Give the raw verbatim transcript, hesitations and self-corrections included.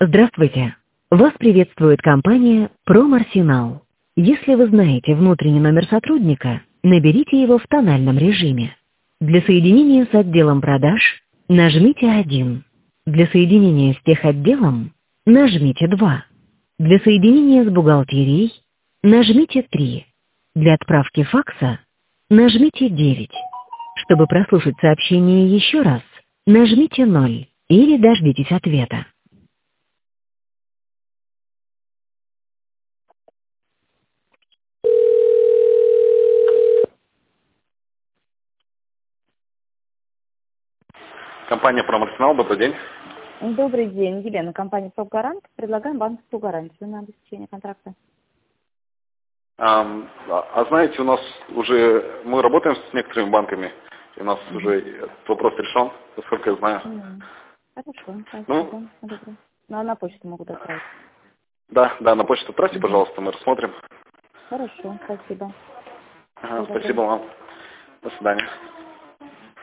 Здравствуйте! Вас приветствует компания «Промарсенал». Если вы знаете внутренний номер сотрудника, наберите его в тональном режиме. Для соединения с отделом продаж нажмите один. Для соединения с техотделом нажмите два. Для соединения с бухгалтерией нажмите три. Для отправки факса нажмите девять. Чтобы прослушать сообщение еще раз, нажмите ноль или дождитесь ответа. Компания «Промарсенал», добрый день. Добрый день, Елена, компания «Прогарант». Предлагаем банковскую гарантию на обеспечение контракта. А, а знаете, у нас уже, мы работаем с некоторыми банками, и у нас mm-hmm. уже этот вопрос решен, насколько я знаю. Mm-hmm. Хорошо, спасибо. Ну, Добро. Ну, а на почту могут отправить? Да, да, на почту отправьте, mm-hmm. пожалуйста, мы рассмотрим. Хорошо, спасибо. Ага, спасибо вам. До свидания.